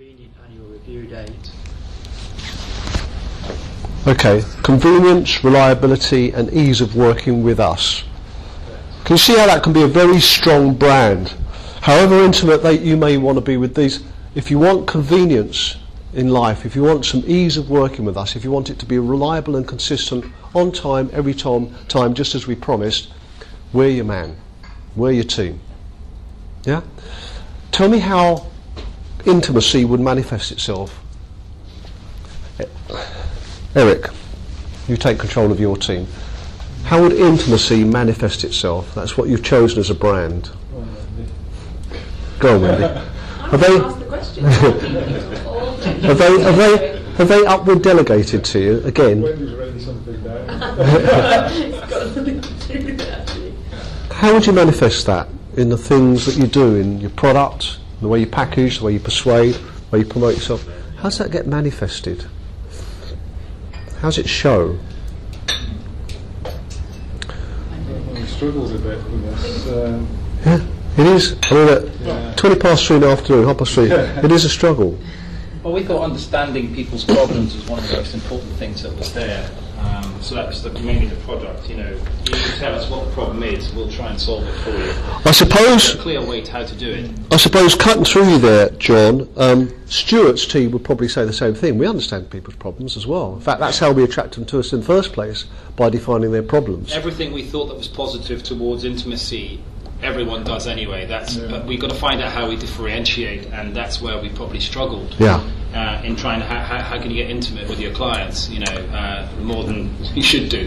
convenient annual review date. Okay, convenience, reliability and ease of working with us. Can you see how that can be a very strong brand? However intimate you may want to be with these, if you want convenience in life, if you want some ease of working with us, if you want it to be reliable and consistent, on time, every time, just as we promised, we're your man, we're your team. Yeah? Tell me how intimacy would manifest itself. Eric, you take control of your team. How would intimacy manifest itself? That's what you've chosen as a brand. Go on, Wendy. Have they upward delegated to you again? Wendy's written something down. It's got nothing to do with it, actually. How would you manifest that in the things that you do, in your product, the way you package, the way you persuade, the way you promote yourself? How does that get manifested? How does it show? He struggles a bit with this. Yeah, it is. I mean, at 20 past 3 in the afternoon, 3:30, it is a struggle. Well, we thought understanding people's problems was one of the most important things that was there. So that was mainly the product. You tell us what the problem is, we'll try and solve it for you. I suppose. A clear way to how to do it. I suppose cutting through you there, John, Stuart's team would probably say the same thing. We understand people's problems as well. In fact, that's how we attract them to us in the first place, by defining their problems. Everything we thought that was positive towards intimacy, everyone does anyway. But we've got to find out how we differentiate, and that's where we probably struggled. Yeah. In trying to how can you get intimate with your clients? More than you should do.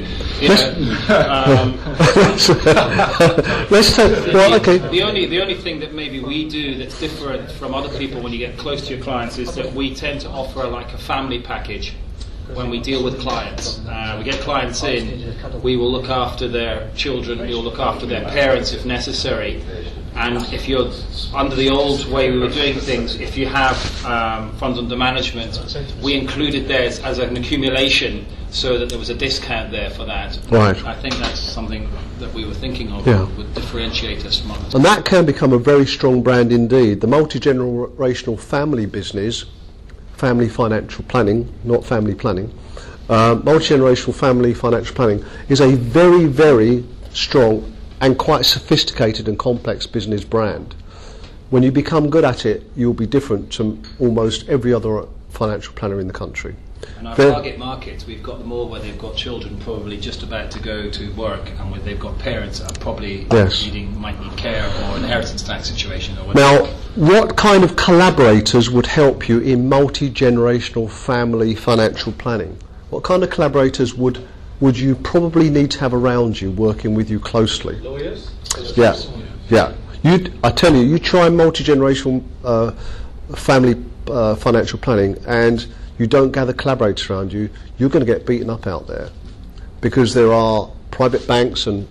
Let's take. Well, okay. The only thing that maybe we do that's different from other people when you get close to your clients is that we tend to offer like a family package. When we deal with clients, we get clients in, we will look after their children, we will look after their parents if necessary. And if you're under the old way we were doing things, if you have funds under management, we included theirs as an accumulation so that there was a discount there for that. Right. I think that's something that we were thinking of would differentiate us from others. And that can become a very strong brand indeed. The multi-generational family business, family financial planning, not family planning, multi-generational family financial planning is a very, very strong and quite sophisticated and complex business brand. When you become good at it, you'll be different to almost every other financial planner in the country. And our target markets, we've got them all where they've got children probably just about to go to work, and where they've got parents that are probably might need care or inheritance tax situation or whatever. Now, what kind of collaborators would help you in multi-generational family financial planning? What kind of collaborators would you probably need to have around you, working with you closely? Lawyers? Yeah. I tell you, you try multi-generational family financial planning, and you don't gather collaborators around you, you're going to get beaten up out there, because there are private banks and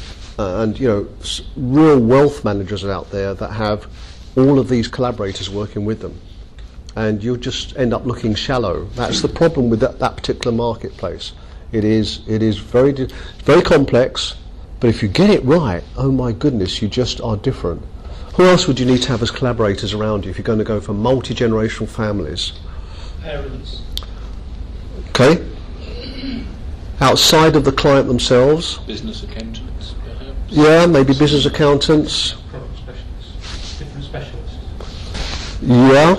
real wealth managers out there that have all of these collaborators working with them, and you'll just end up looking shallow. That's the problem with that particular marketplace. It is very complex, but if you get it right, oh my goodness, you just are different. Who else would you need to have as collaborators around you if you're going to go for multi-generational families? Parents. Okay. Outside of the client themselves? Business accountants, perhaps? Yeah, maybe business accountants. Product specialists. Different specialists. Yeah.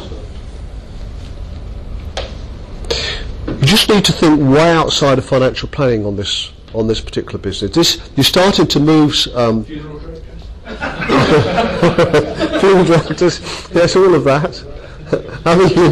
You just need to think way outside of financial planning on this particular business. You're starting to move. Funeral directors? Funeral directors. Yes, all of that. I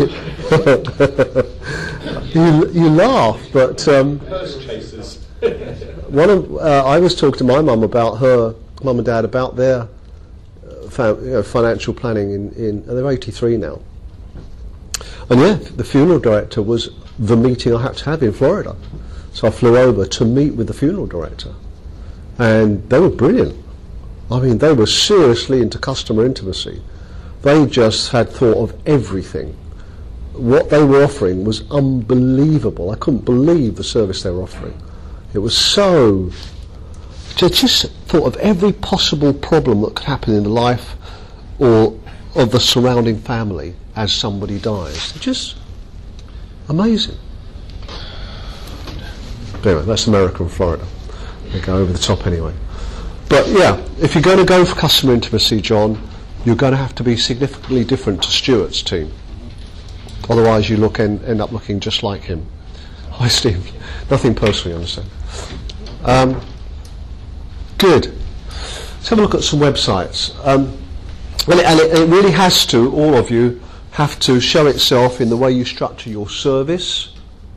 mean, you laugh, but Purse chasers. I was talking to my mum and dad about their financial planning and they're 83 now. And yeah, the funeral director was the meeting I had to have in Florida. So I flew over to meet with the funeral director. And they were brilliant. I mean, they were seriously into customer intimacy. They just had thought of everything. What they were offering was unbelievable. I couldn't believe the service they were offering. It was so... Just thought of every possible problem that could happen in life or of the surrounding family as somebody dies. They're just amazing. Anyway, that's America and Florida. They go over the top anyway. But yeah, if you're going to go for customer intimacy, John, you're going to have to be significantly different to Stuart's team. Otherwise you end up looking just like him. Hi Steve. Nothing personally, understand. Good. Let's have a look at some websites. And it really has to, all of you, have to show itself in the way you structure your service,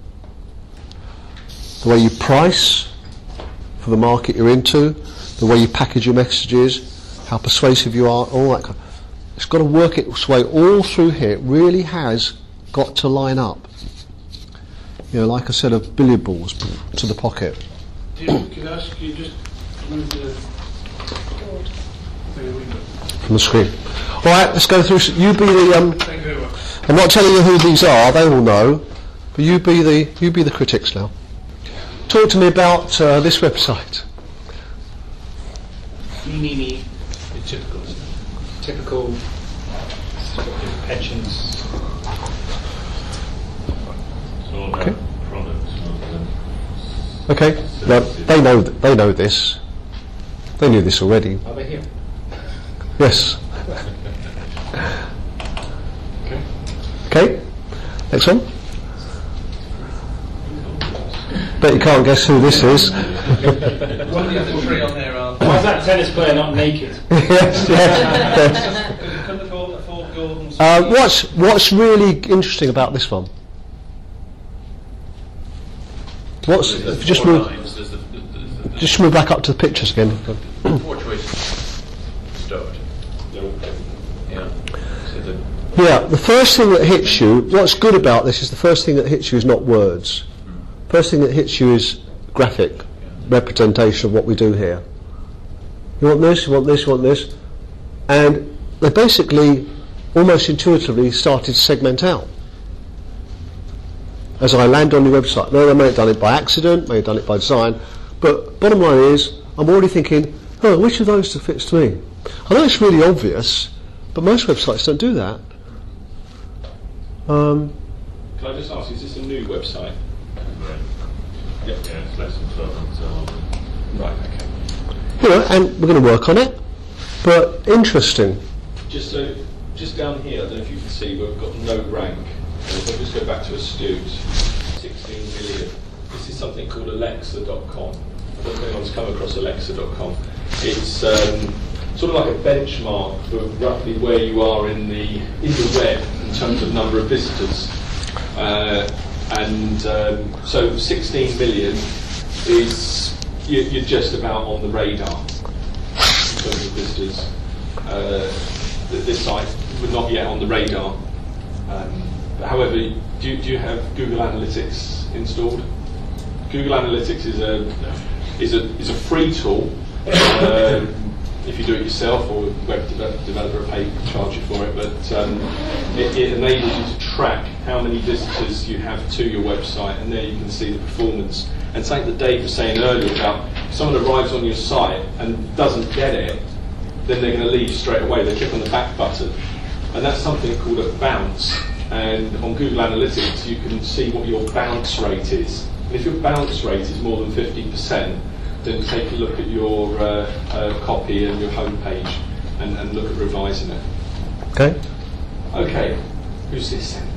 the way you price for the market you're into, the way you package your messages, how persuasive you are, all that kind of. It's got to work its way all through here. It really has got to line up. You know, like a set of billiard balls to the pocket. David, can I ask you just move the from the screen. All right, let's go through. You be the. Thank you very much. I'm not telling you who these are. They all know, but you be the critics now. Talk to me about this website. It's typical pensions. Okay. Okay. Now, they know this. They knew this already. Are they here? Yes. Okay. Next one. Bet you can't guess who this is. One of the other three on there are. Why is that tennis player not naked? Yes. Yes. Couldn't afford Gordon's. What's really interesting about this one? Just move back up to the pictures again. 4 choices start. Yeah, the first thing that hits you, what's good about this is the first thing that hits you is not words. First thing that hits you is graphic representation of what we do here. You want this, you want this, you want this. And they basically, almost intuitively, started to segment out. As I land on your website. No, they may have done it by accident, may have done it by design, but bottom line is, I'm already thinking, which of those fits to me? I know it's really obvious, but most websites don't do that. Can I just ask, is this a new website? Right. Yeah. Yeah, it's less than 12 months old. Right, okay. You know, and we're going to work on it, but interesting. Just down here, I don't know if you can see, we've got no rank. If I just go back to astute, 16 million. This is something called Alexa.com. I don't know if anyone's come across Alexa.com. It's sort of like a benchmark for roughly where you are in the web in terms of number of visitors. So 16 million is you're just about on the radar in terms of visitors. This site would not yet on the radar. However, do you have Google Analytics installed? Google Analytics is a free tool. If you do it yourself or web developer pay charge you for it, but it enables you to track how many visitors you have to your website, and there you can see the performance. And something that Dave was saying earlier about if someone arrives on your site and doesn't get it, then they're going to leave straight away. They click on the back button, and that's something called a bounce. And on Google Analytics, you can see what your bounce rate is. And if your bounce rate is more than 50%, then take a look at your copy and your homepage and look at revising it. Okay. Okay, who's this then?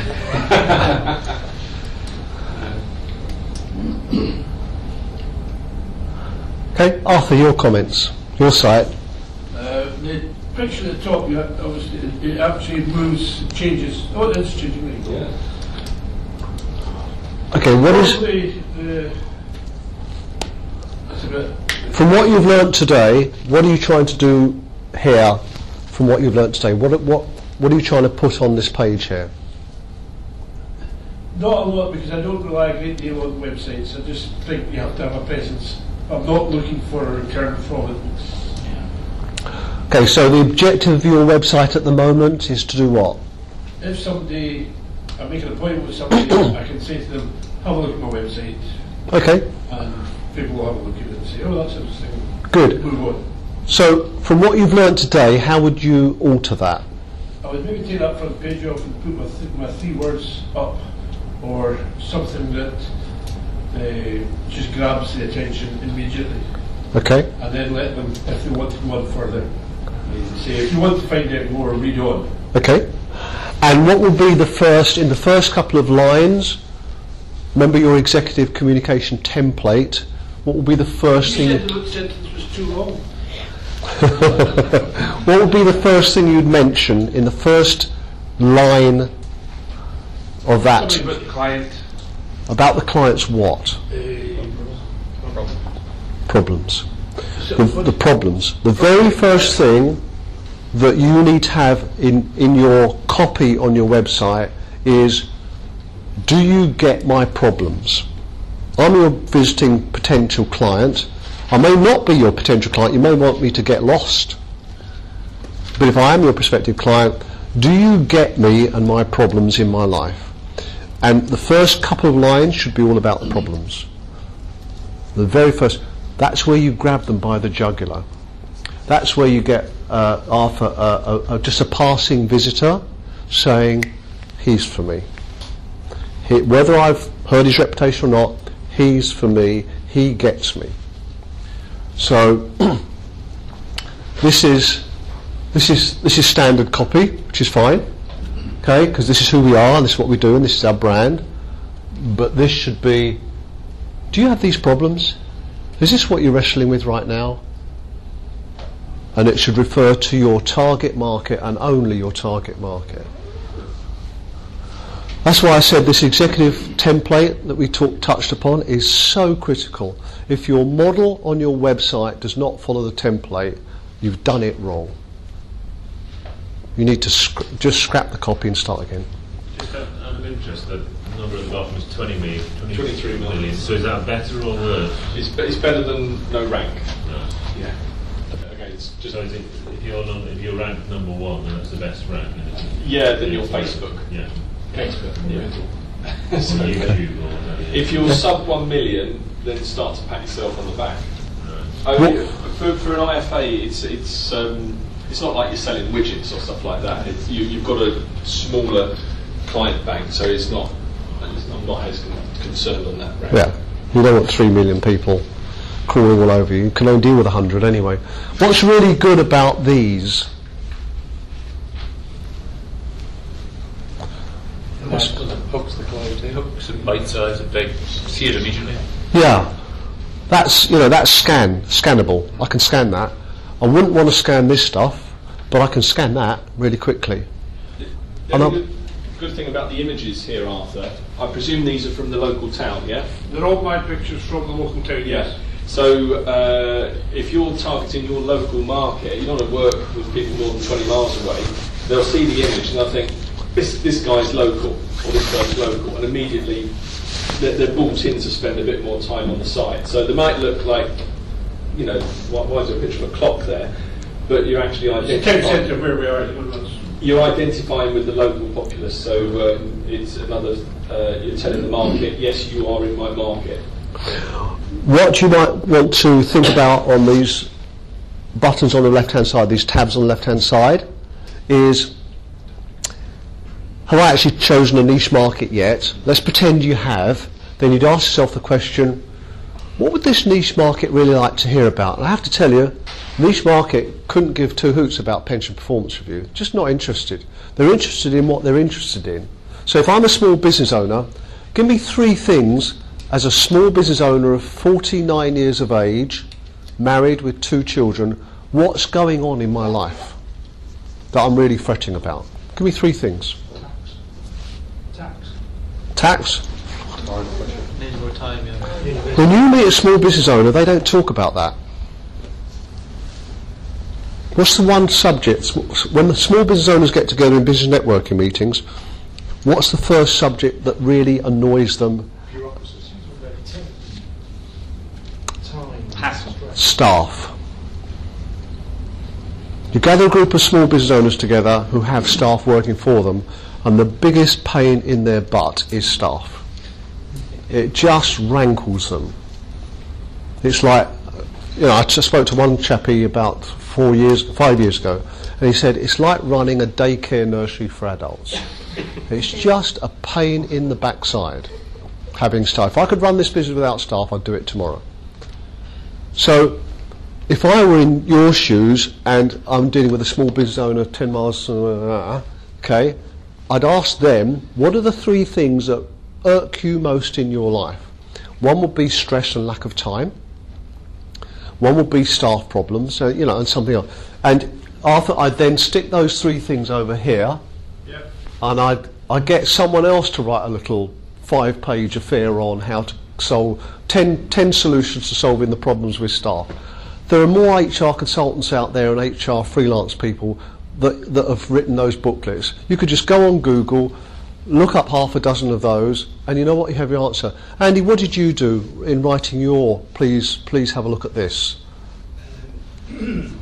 Okay, Arthur, your comments, your site. The picture at the top, you have, obviously, it actually moves, changes. Oh, it is changing. There you go. Yeah. Okay, what is That's a bit. from what you've learnt today? What are you trying to do here? From what you've learnt today, what are you trying to put on this page here? Not a lot, because I don't rely a great deal on websites. I just think you have to have a presence. I'm not looking for a return from it. Okay, so the objective of your website at the moment is to do what? If somebody, I make an appointment with somebody, I can say to them, have a look at my website, Okay, and people will have a look at it and say, oh, that's interesting. good. Move on. So from what you've learnt today, how would you alter that? I would maybe take that front page off and put my 3 words up, or something that just grabs the attention immediately, Okay. and then let them, if they want to go on further, say, if you want to find out more, read on. Okay. And what will be the first, in the first couple of lines, remember your executive communication template, what will be the first You thing? said the sentence was too long. What would be the first thing you'd mention in the first line of that? Something about the client. About the client's what? Problems. The problems. The very first thing that you need to have in your copy on your website is, do you get my problems? I'm your visiting potential client. I may not be your potential client. You may want me to get lost. But if I am your prospective client, do you get me and my problems in my life? And the first couple of lines should be all about the problems. The very first, that's where you grab them by the jugular. That's where you get just a passing visitor saying, he's for me. Whether I've heard his reputation or not, he's for me, he gets me. So this is standard copy, which is fine, okay, because this is who we are and this is what we do and this is our brand. But this should be, do you have these problems? Is this what you're wrestling with right now? And it should refer to your target market and only your target market. That's why I said this executive template that we touched upon is so critical. If your model on your website does not follow the template, you've done it wrong. You need to just scrap the copy and start again. Just out of interest, the number at the bottom is 23 million. So is that better or worse? It's better than no rank. No. Yeah. Okay, it's just So is it, if you're ranked number 1, then that's the best rank. yeah, then your Facebook. Yeah. Facebook. Yeah. So, YouTube or whatever. if you're sub 1 million, then start to pat yourself on the back. Right. I mean, for an IFA, it's not like you're selling widgets or stuff like that. You've got a smaller client bank, so I'm not as concerned on that. Right? Yeah, you don't want 3 million people crawling all over you. You can only deal with 100 anyway. What's really good about these? Hooks the client. Hooks and bite size and big. See it immediately. Yeah, that's scannable. I can scan that. I wouldn't want to scan this stuff, but I can scan that really quickly. The only good thing about the images here, Arthur, I presume these are from the local town, yeah? They're all my pictures from the local town, yes. So if you're targeting your local market, you don't want to work with people more than 20 miles away. They'll see the image and they'll think, this guy's local, or this guy's local, and immediately they're brought in to spend a bit more time on the site. So they might look like, you know, why is there a picture of a clock there? But you're actually It's the town identifying. centre where we are. You're identifying with the local populace, so it's another. You're telling the market, yes, you are in my market. What you might want to think about on these buttons on the left-hand side, these tabs on the left-hand side, is, have I actually chosen a niche market yet? Let's pretend you have. Then you'd ask yourself the question, what would this niche market really like to hear about? And I have to tell you, niche market couldn't give 2 hoots about pension performance review. Just not interested. They're interested in what they're interested in. So if I'm a small business owner, give me 3 things as a small business owner of 49 years of age, married with 2 children, what's going on in my life that I'm really fretting about? Give me 3 things. Tax? Need more time, yeah. When you meet a small business owner, they don't talk about that. What's the one subject, when the small business owners get together in business networking meetings, what's the first subject that really annoys them? Staff. You gather a group of small business owners together who have staff working for them, and the biggest pain in their butt is staff. It just rankles them. It's like, you know, I just spoke to one chappie about 5 years ago, And he said, it's like running a daycare nursery for adults. It's just a pain in the backside having staff. If I could run this business without staff, I'd do it tomorrow. So if I were in your shoes and I'm dealing with a small business owner 10 miles, okay, I'd ask them, what are the 3 things that irk you most in your life? One would be stress and lack of time. One would be staff problems, and something else. And Arthur, I'd then stick those 3 things over here, and I'd get someone else to write a little 5-page affair on how to solve 10 solutions to solving the problems with staff. There are more HR consultants out there and HR freelance people that have written those booklets. You could just go on Google, look up half a dozen of those, and you know what? You have your answer. Andy, what did you do in writing your please have a look at this? 10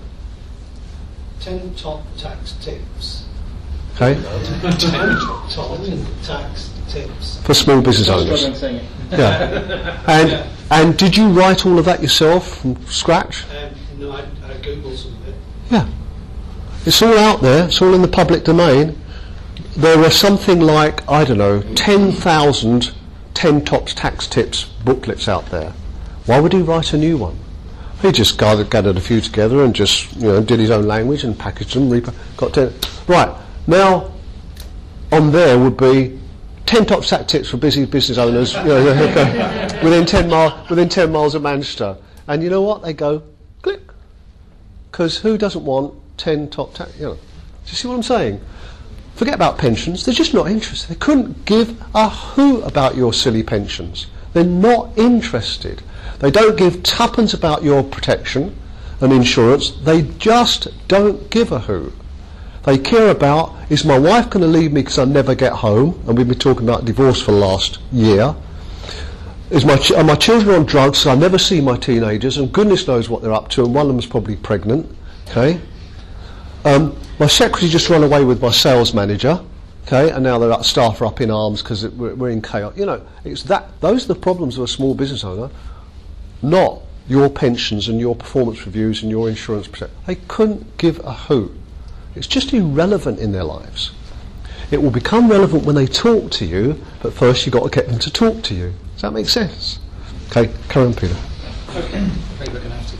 top tax tips. Okay. 10 top tax tips. For small business owners. Yeah. And did you write all of that yourself from scratch? No, I Googled some of it. Yeah. It's all out there. It's all in the public domain. There were something like, 10,000 10 top tax tips booklets out there. Why would he write a new one? He just gathered a few together and just did his own language and packaged them. Got 10. Right now, on there would be 10 top tax tips for busy business owners within 10 miles of Manchester. And you know what? They go click, because who doesn't want 10 top tax? Do you see what I'm saying? Forget about pensions. They're just not interested. They couldn't give a hoo about your silly pensions. They're not interested. They don't give tuppence about your protection and insurance. They just don't give a hoo. They care about, is my wife going to leave me because I never get home? And we've been talking about divorce for the last year. Are my children on drugs so I never see my teenagers? And goodness knows what they're up to, and one of them is probably pregnant. Okay. My secretary just ran away with my sales manager. Okay, and now their staff are up in arms because we're in chaos. It's that. Those are the problems of a small business owner, not your pensions and your performance reviews and your insurance protection. They couldn't give a hoot. It's just irrelevant in their lives. It will become relevant when they talk to you, but first you've got to get them to talk to you. Does that make sense? Okay, carry on, Peter. Okay. I think we're going to have to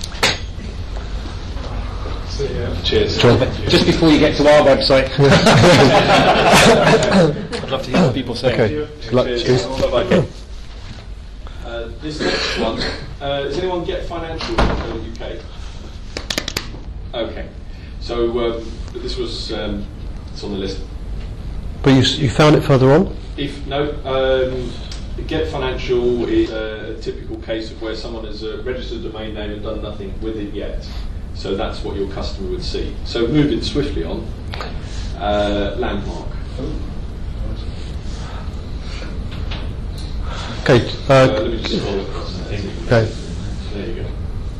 head on. Cheers. Just before you get to our website, I'd love to hear what people say. Okay. Cheers. Bye-bye. This next one, does anyone get financial.co.uk? Okay. So this was it's on the list. But you found it further on? Get Financial is a typical case of where someone has registered a domain name and done nothing with it yet. So that's what your customer would see. So moving swiftly on, Landmark. Okay. Let me just scroll across. Okay. There you go.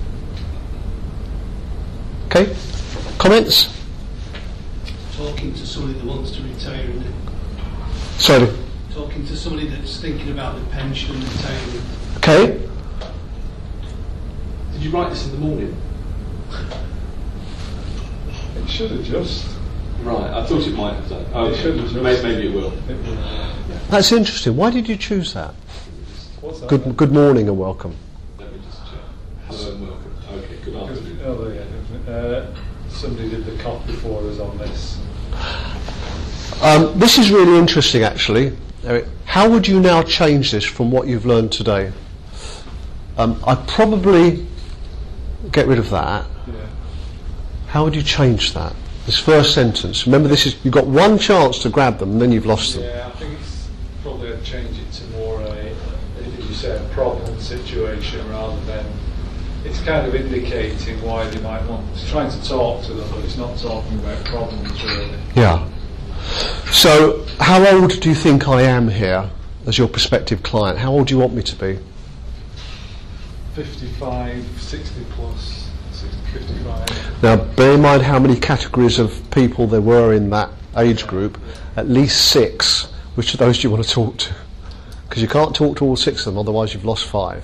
Okay. Comments? Talking to somebody that wants to retire and Sorry. talking to somebody that's thinking about the pension and retirement. Okay. Did you write this in the morning? It should have just. Right, I thought it might have done. Oh, It should have just. maybe it will. That's interesting. Why did you choose that? What's that? Good morning and welcome. Let me just check. Hello and welcome. Okay, good afternoon. Oh, yeah. Somebody did the cop before us on this. This is really interesting, actually. Eric. How would you now change this from what you've learned today? I'd probably get rid of that. Yeah. How would you change that? This first sentence. Remember, you've got one chance to grab them, and then you've lost them. Yeah, I think it's probably I'd change it to more as you say, a problem situation rather than. It's kind of indicating why they might want. It's trying to talk to them, but it's not talking about problems really. Yeah. So, how old do you think I am here as your prospective client? How old do you want me to be? 55, 60 plus, 60, 55. Now, bear in mind how many categories of people there were in that age group. At least 6. Which of those do you want to talk to? Because you can't talk to all 6 of them, otherwise you've lost 5.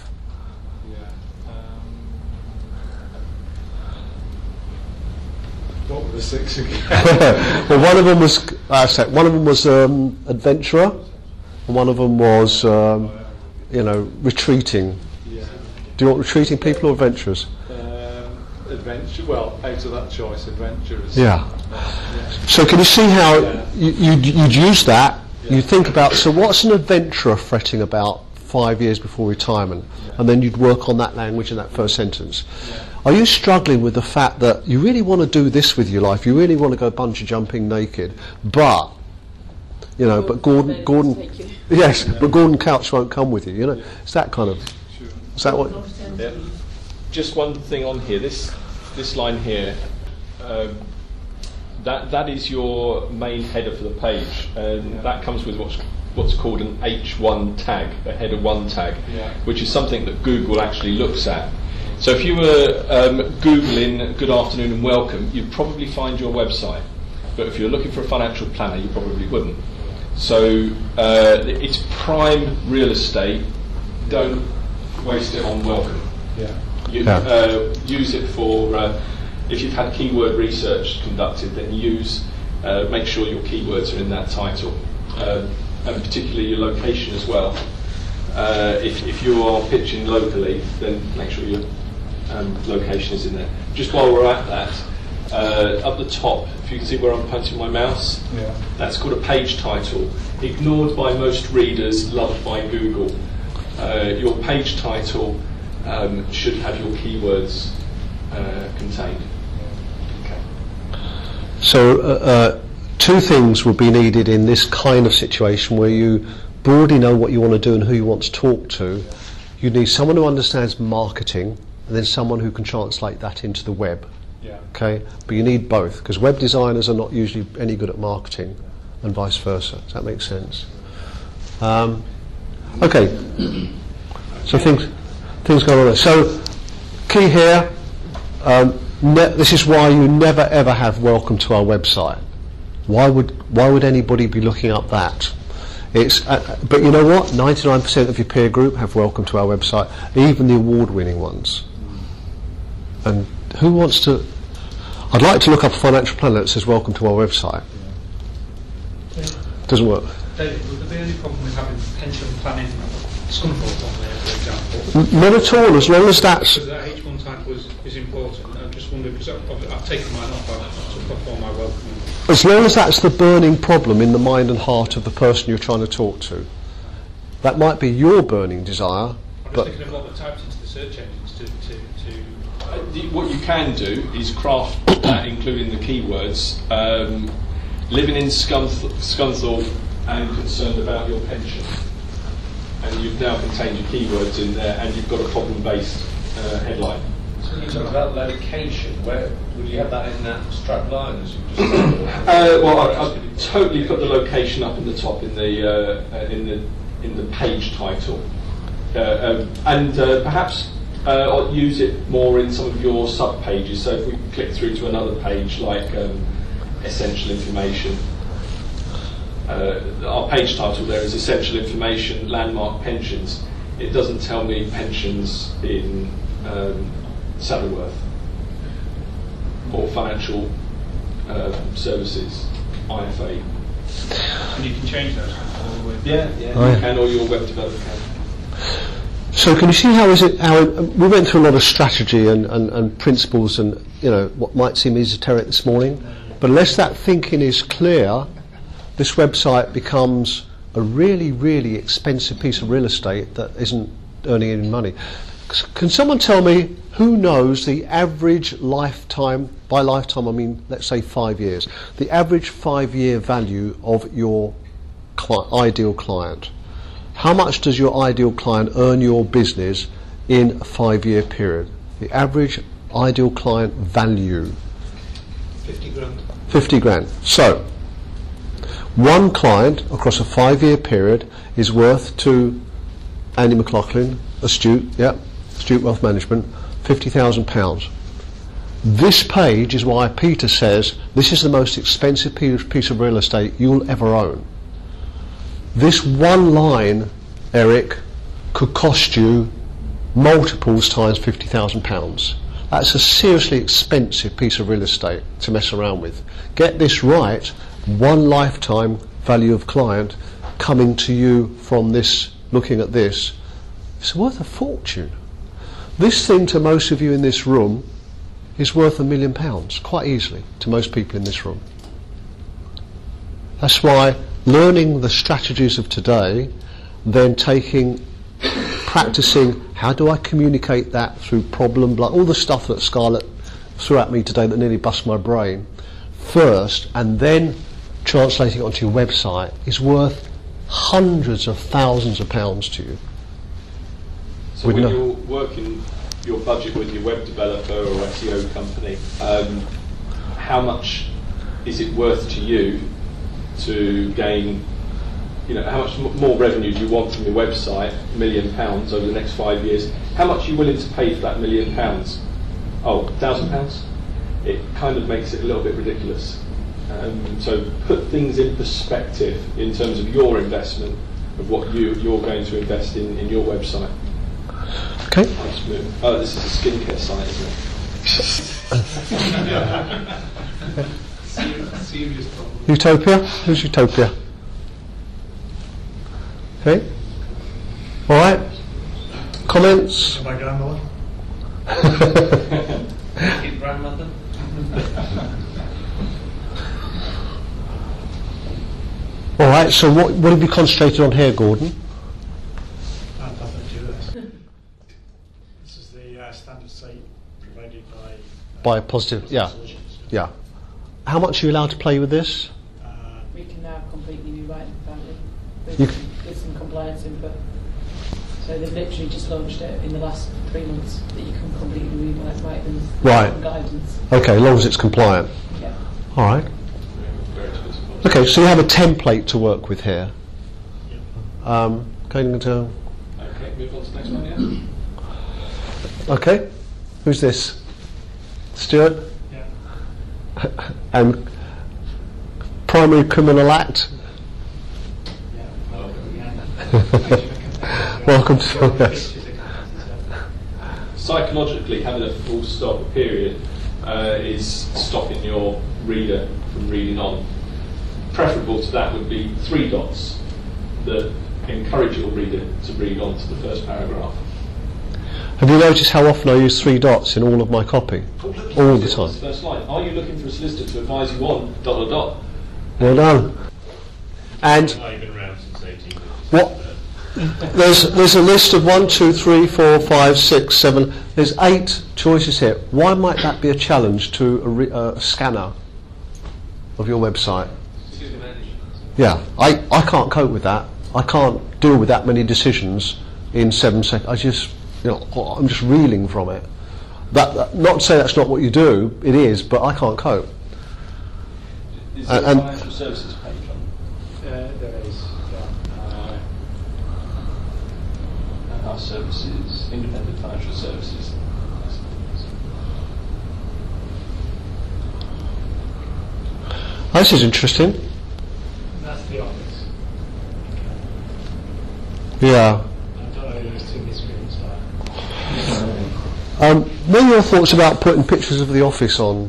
What were the six again. Well, one of them was adventurer, and one of them was retreating. Yeah. Do you want retreating people or adventurers? Adventure. Well, out of that choice, adventurers. Yeah. Yeah. So can you see how Yeah. you'd use that? Yeah. You think about, so what's an adventurer fretting about 5 years before retirement? Yeah. And then you'd work on that language in that first sentence. Yeah. Are you struggling with the fact that you really want to do this with your life? You really want to go bungee jumping naked, but but Gordon, yes, but Gordon Couch won't come with you. It's that kind of. Sure. Is that what? Yeah. Just one thing on here. This line here, that is your main header for the page, and that comes with what's called an H1 tag, a header 1 tag, which is something that Google actually looks at. So if you were Googling good afternoon and welcome, you'd probably find your website. But if you're looking for a financial planner, you probably wouldn't. So it's prime real estate. Don't waste it on welcome. Yeah. Use it for, if you've had keyword research conducted, then make sure your keywords are in that title. And particularly your location as well. If you are pitching locally, then make sure your location is in there. Just while we're at that, up the top, if you can see where I'm pointing my mouse, that's called a page title. Ignored by most readers, loved by Google. Your page title should have your keywords contained. Okay. So two things will be needed in this kind of situation where you broadly know what you want to do and who you want to talk to. You need someone who understands marketing, and then someone who can translate that into the web. Yeah. Okay, but you need both, because web designers are not usually any good at marketing, and vice versa. Does that make sense? Okay. So things go on there. So key here. This is why you never ever have welcome to our website. Why would anybody be looking up that? But you know what? 99% of your peer group have welcome to our website, even the award-winning ones. And who wants to? I'd like to look up a financial planner that says welcome to our website. Doesn't work. David, would there be any problem with having pension planning Scunthorpe on there, for example? Not at all, as long as that's. Because that H1 tag is important. I just wonder, because I've taken mine off, I took off all my welcome. As long as that's the burning problem in the mind and heart of the person you're trying to talk to. That might be your burning desire, I'm just but thinking of what were typed into the search engines to What you can do is craft that, including the keywords. Living in Scunthorpe and concerned about your pension. And you've now contained your keywords in there, and you've got a problem-based headline. So when you talk about location, where would you have that in that strap line as you just Well, I've totally put the location up in the top in the page title, and perhaps I'll use it more in some of your sub pages. So if we click through to another page like essential information. Our page title there is essential information, landmark pensions. It doesn't tell me pensions in Saddleworth or financial services, IFA. and you can change those all the way. Yeah, Oh, yeah. you can, or your web developer can. so can you see how we went through a lot of strategy and principles and what might seem esoteric this morning, but unless that thinking is clear, this website becomes a really, really expensive piece of real estate that isn't earning any money. Can someone tell me who knows the average lifetime, by lifetime I mean let's say 5 years, the average 5-year value of your ideal client? How much does your ideal client earn your business in a 5-year period? The average ideal client value? 50 grand. 50 grand. So, one client across a 5-year period is worth to Andy McLaughlin, Astute Wealth Management, £50,000. This page is why Peter says this is the most expensive piece of real estate you'll ever own. This one line, Eric, could cost you multiples times £50,000. That's a seriously expensive piece of real estate to mess around with. Get this right, one lifetime value of client coming to you from this, looking at this, it's worth a fortune. This thing to most of you in this room is worth £1 million, quite easily, to most people in this room. That's why learning the strategies of today, then practicing how do I communicate that through problem, all the stuff that Scarlett threw at me today that nearly bust my brain, first, and then translating it onto your website is worth hundreds of thousands of pounds to you. So when you're working your budget with your web developer or SEO company, how much is it worth to you to gain, how much more revenue do you want from your website, £1 million over the next 5 years? How much are you willing to pay for that £1 million? Oh, £1,000? It kind of makes it a little bit ridiculous. So put things in perspective in terms of your investment, of what you're going to invest in your website. Okay. Oh, this is a skincare site, isn't it? Serious problem. Utopia? Who's Utopia? Okay. All right. Comments? My grandmother. Keep grandmother. All right. So what have you concentrated on here, Gordon? This is the standard site provided By Positive. Yeah. Yeah. How much are you allowed to play with this? We can now completely rewrite the family You with some compliance input. So they've literally just launched it in the last 3 months that you can completely rewrite them Right. guidance. Okay, as long as it's compliant. Yeah. All right. Okay, so you have a template to work with here. Okay, move on to the next one, yeah? Okay. Who's this? Stuart? Yeah. And Primary Criminal Act? Welcome to yes. Psychologically, having a full stop period is stopping your reader from reading on. Preferable to that would be 3 dots that encourage your reader to read on to the first paragraph. Have you noticed how often I use 3 dots in all of my copy? All the time. First line. Are you looking for a solicitor to advise you on ... Well done. And I've been around since 18. what? There's a list of 1, 2, 3, 4, 5, 6, 7. There's 8 choices here. Why might that be a challenge to a scanner of your website? Yeah, I can't cope with that. I can't deal with that many decisions in 7 seconds. I'm just reeling from it. That not to say that's not what you do. It is, but I can't cope. Is there a financial services page on? There is. Our services, independent financial services. This is interesting. That's the office. Yeah. I don't know who those 2 miscreants are. What are your thoughts about putting pictures of the office on?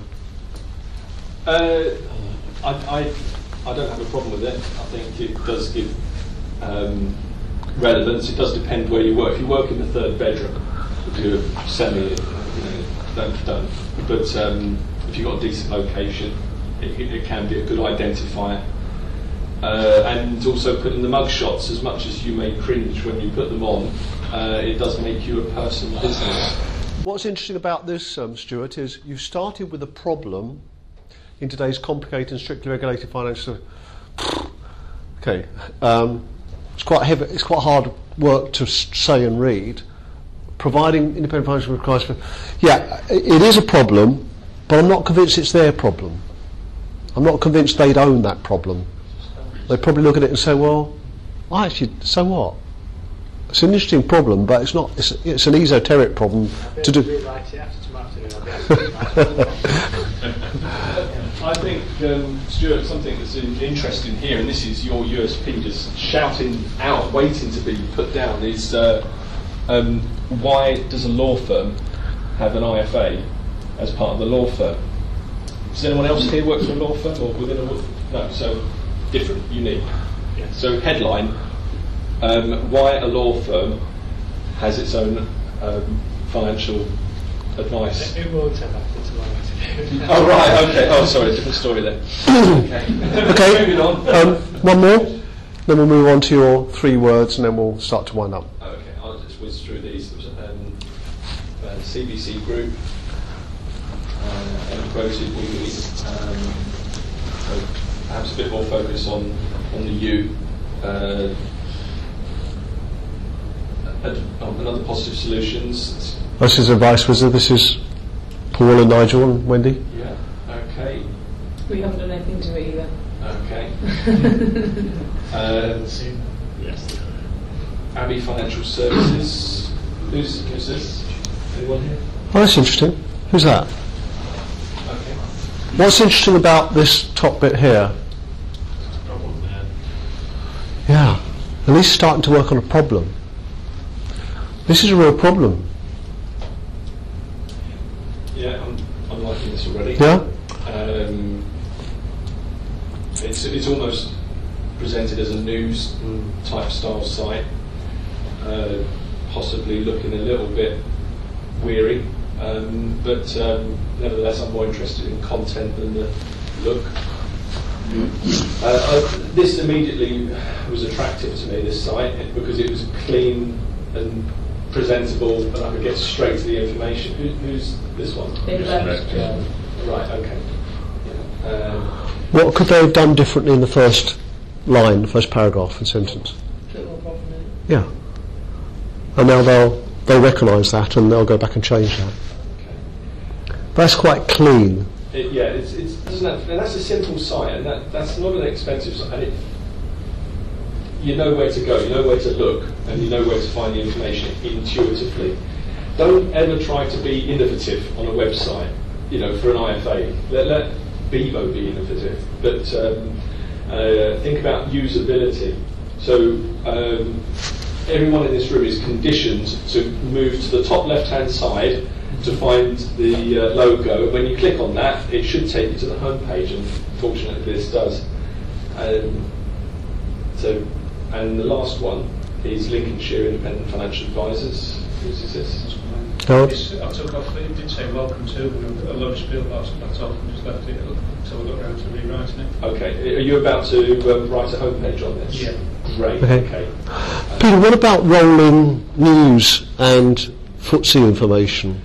I don't have a problem with it. I think it does give relevance. It does depend where you work. If you work in the 3rd bedroom, if you're semi, don't. But if you've got a decent location, it can be a good identifier. And also putting the mug shots, as much as you may cringe when you put them on, it does make you a person of business. What's interesting about this, Stuart, is you started with a problem in today's complicated and strictly regulated financial. Okay, it's quite heavy. It's quite hard work to say and read. Providing independent financial advice. Yeah, it is a problem, but I'm not convinced it's their problem. I'm not convinced they'd own that problem. They probably look at it and say, "Well, so what? It's an interesting problem, but it's not. It's an esoteric problem to do." I think, Stuart, something that's interesting here, and this is your USP, just shouting out, waiting to be put down, is why does a law firm have an IFA as part of the law firm. Does anyone else here work for a law firm or within a law firm? No, so different, unique. So headline, why a law firm has its own financial advice. It won't have happened tomorrow. Oh right, okay. Oh sorry, different story then. Okay. Moving on. One more, then we'll move on to your 3 words, and then we'll start to wind up. Okay, I'll just whiz through these. CBC Group, quoted weekly. So perhaps a bit more focus on the U. Another Positive Solutions. This is Advice Wizard. This is Paul and Nigel and Wendy. Yeah. Okay. We haven't done anything to it either. Okay. Yes. Abbey Financial Services. Who's this? Anyone here? Oh, that's interesting. Who's that? Okay. What's interesting about this top bit here? Problem there. Yeah, at least starting to work on a problem. This is a real problem. Yeah, I'm liking this already. Yeah? It's almost presented as a news type style site, possibly looking a little bit weary, but nevertheless I'm more interested in content than the look. This immediately was attractive to me, this site, because it was clean and presentable and I could get straight to the information. Who's this one? Right, okay. What could they have done differently in the first line, the first paragraph and sentence? Put more problem in. Yeah. And now they'll recognise that and they'll go back and change that. Okay. That's quite clean. Doesn't have, and that's a simple site, and that's not an expensive site. And you know where to go, you know where to look, and you know where to find the information intuitively. Don't ever try to be innovative on a website, for an IFA. Let Bevo be innovative, but think about usability. So everyone in this room is conditioned to move to the top left-hand side to find the logo. When you click on that, it should take you to the home page, and fortunately this does. And the last one is Lincolnshire Independent Financial Advisors. Who's this? Harold? I took off, it did say welcome to, and a lot of spiel about that off and just left it until I got around to rewriting it. Okay, are you about to write a homepage on this? Yeah. Great, Okay. okay. Peter, what about rolling news and FTSE information?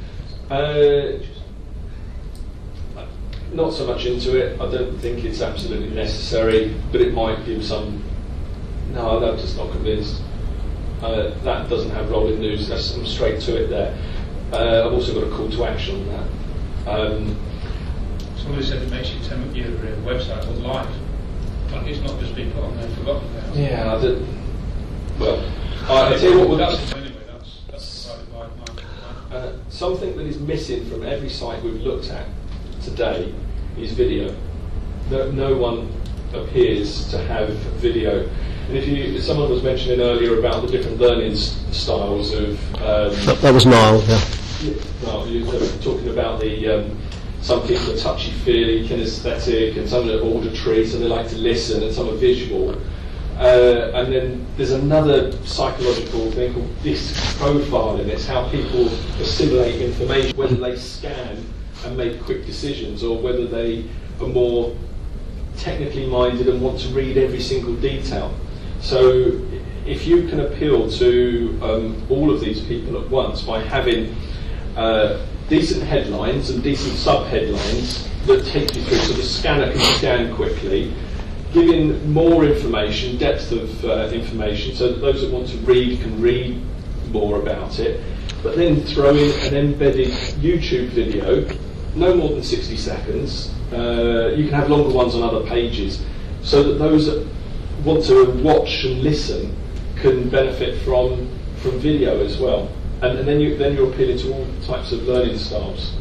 Not so much into it. I don't think it's absolutely necessary, but it might give some. No, I'm just not convinced. That doesn't have rolling news. I'm straight to it there. I've also got a call to action on that. Somebody said it makes your website look live. Like it's not just been put on there and forgotten about. Yeah, I did. Well, I tell you what. That's anyway. That's my Something that is missing from every site we've looked at today is video. No one appears to have video. And if someone was mentioning earlier about the different learning styles of. That was Niall, yeah. Well, you were talking about some people are touchy-feely, kinesthetic, and some are auditory, so they like to listen, and some are visual. And then there's another psychological thing called disc profiling. It's how people assimilate information, whether they scan and make quick decisions, or whether they are more technically minded and want to read every single detail. So if you can appeal to all of these people at once by having decent headlines and decent sub-headlines that take you through, so the scanner can scan quickly, giving more information, depth of information, so that those that want to read can read more about it, but then throw in an embedded YouTube video, no more than 60 seconds. You can have longer ones on other pages, so that those that want to watch and listen can benefit from video as well. And then you're appealing to all types of learning styles.